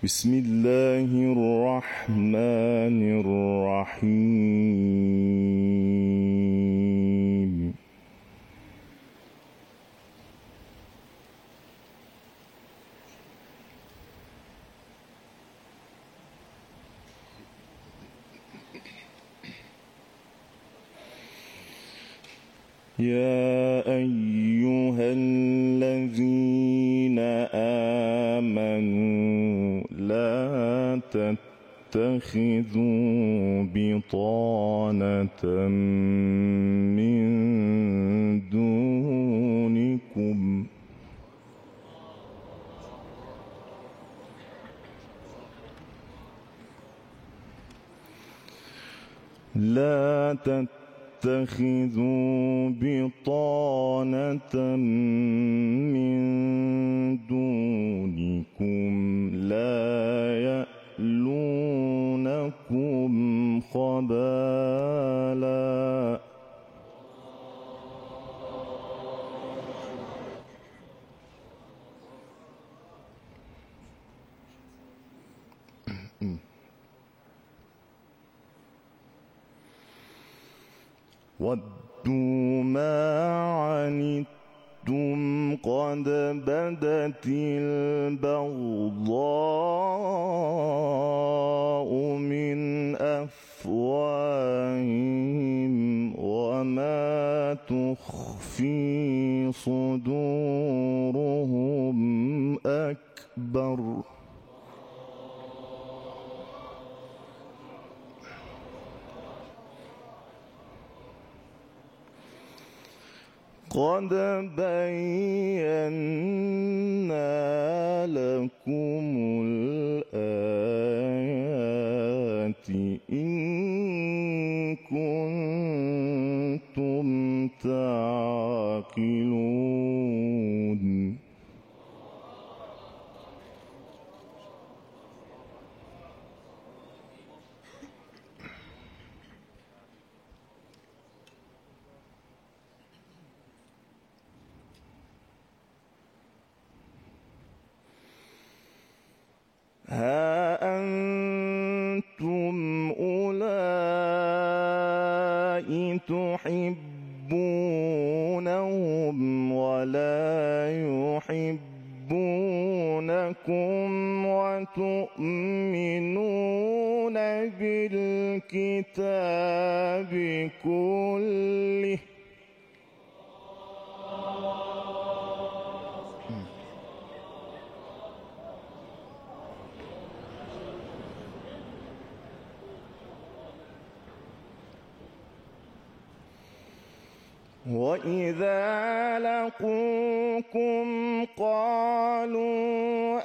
بسم الله الرحمن الرحيم. يا أيها الذين آمنوا لا تتخذوا بطانة من دونكم لا يألونكم خبالا وَدُّوا مَا عَنِتُّمْ قَدْ بَدَتِ الْبَغْضَاءُ مِنْ أَفْوَاهِهِمْ وَمَا تُخْفِي صُدُورُهُمْ أَكْبَرُ قد بينا لكم الآيات إن كنتم تعقلون ها أنتم أولئك تحبونهم ولا يحبونكم وتؤمنون بالكتاب كله وَإِذَا لَقُوكُمْ قَالُوا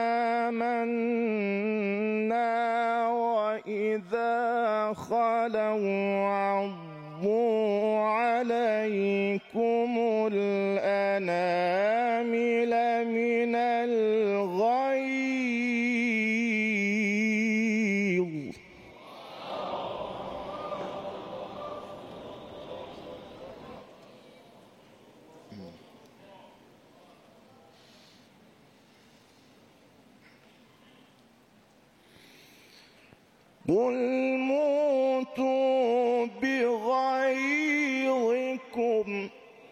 آمَنَّا وَإِذَا خَلَوْا عَضُّوا عَلَيْكُمُ الْأَنَامِلَ مِنَ الْغَيْظِ قُلْ مُوتُوا بِغَيْظِكُمْ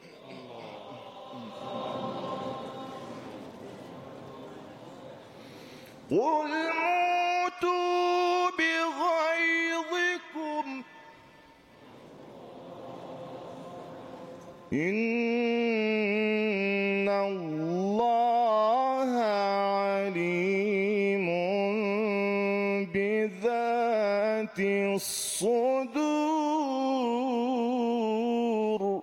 إِنَّ اللَّهَ عَلِيمٌ بِذَاتِ الصُّدُورِ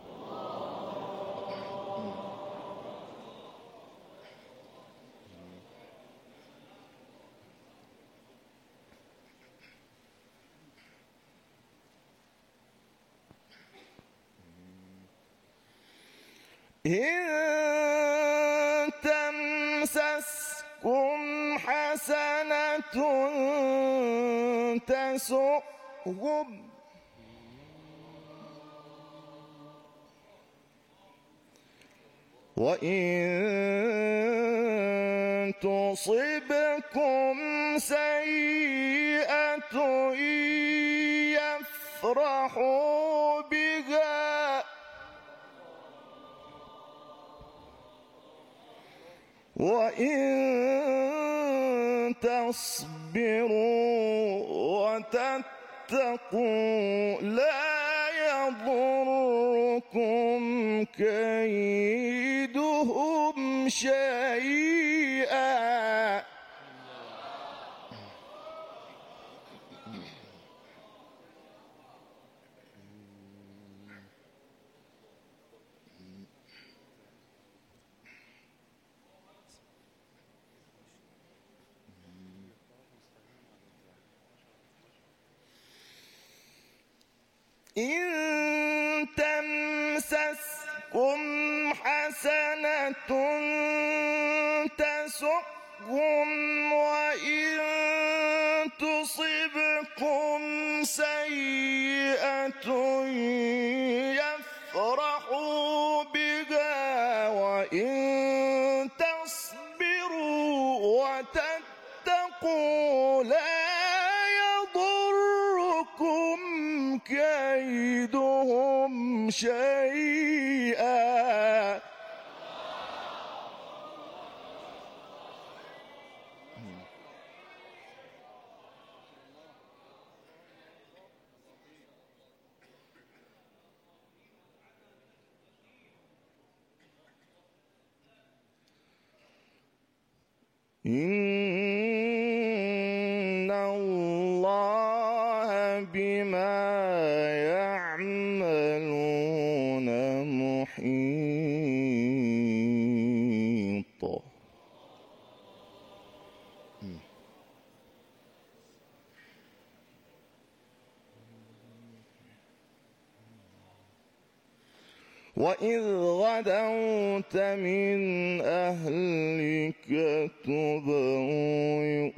إِن تَمْسَسْكُمْ حَسَنَةٌ تَسُؤْهُمْ وَإِن تصبكم سيئة يفرحوا بها وإن تصبروا وتتقوا لا يضركم كيدهم شيئا. إن تمسسكم حسنة تسؤهم وإن تصبكم سيئة يفرحوا بها وإن تصبروا وتتقوا لا يضركم كيدهم شيئا. إن الله بما يعملون محيط. وإذ غدوت من أهلك تبوئ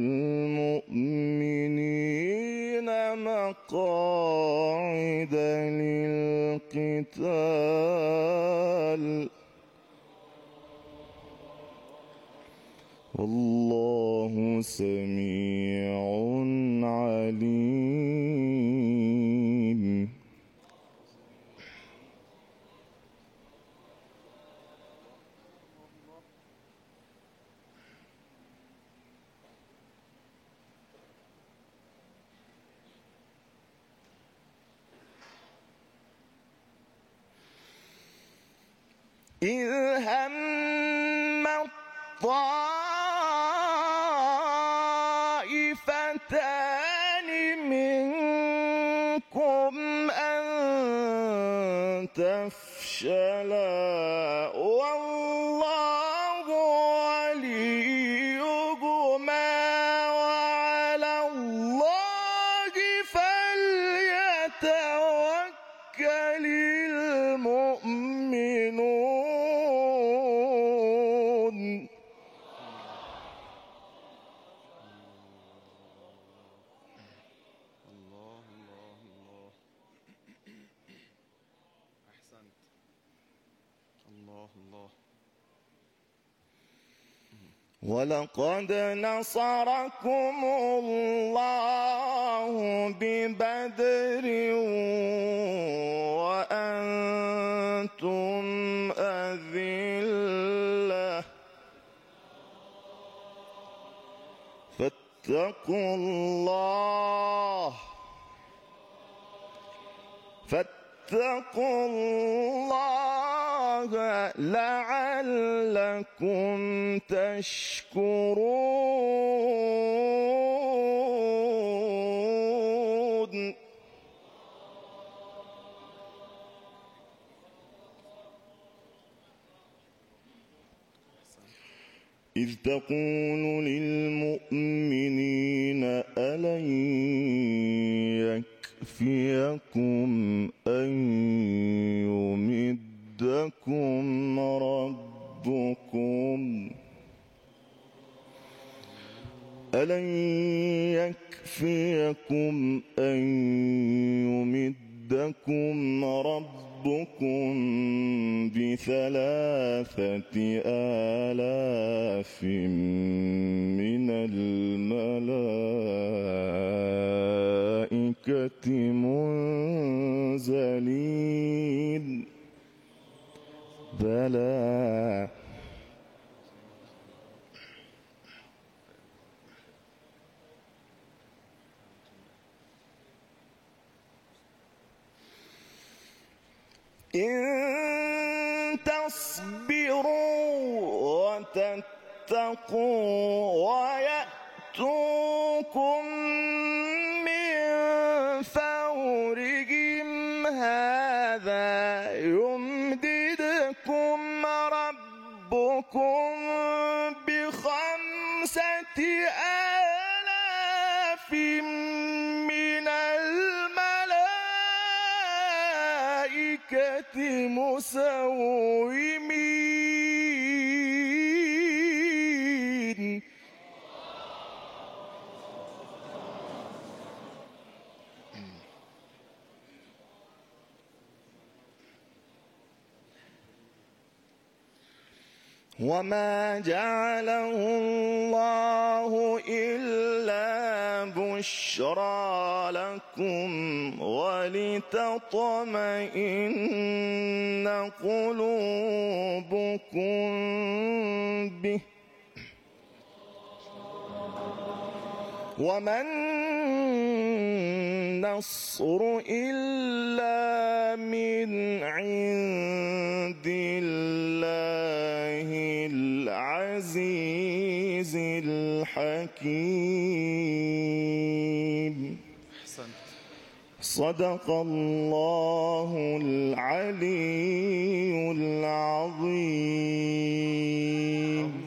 المؤمنين مقاعد للقتال والله سميع عليم. إذ هم الطائفتان منكم أن تفشلا والله وليهما وعلى الله فليتوكل المؤمنون. ولقد نصركم الله ببدر وأنتم أذلة فاتقوا الله لعلكم تشكرون. إذ تقول للمؤمنين ألن يكفيكم أن يمدكم ربكم ألن يكفيكم أن يمدكم ربكم ربكم ب3,000 من الملائكة منزلين بلى إن تصبروا وتتقوا ويأتوكم من فورهم هذا يمددكم ربكم ب5,000 من الملائكة مسومين وما جعله الله إلا بشرى لكم ولتطمئن قلوبكم به وما النصر إلا من عند الله العزيز الحكيم. صدق الله العلي العظيم.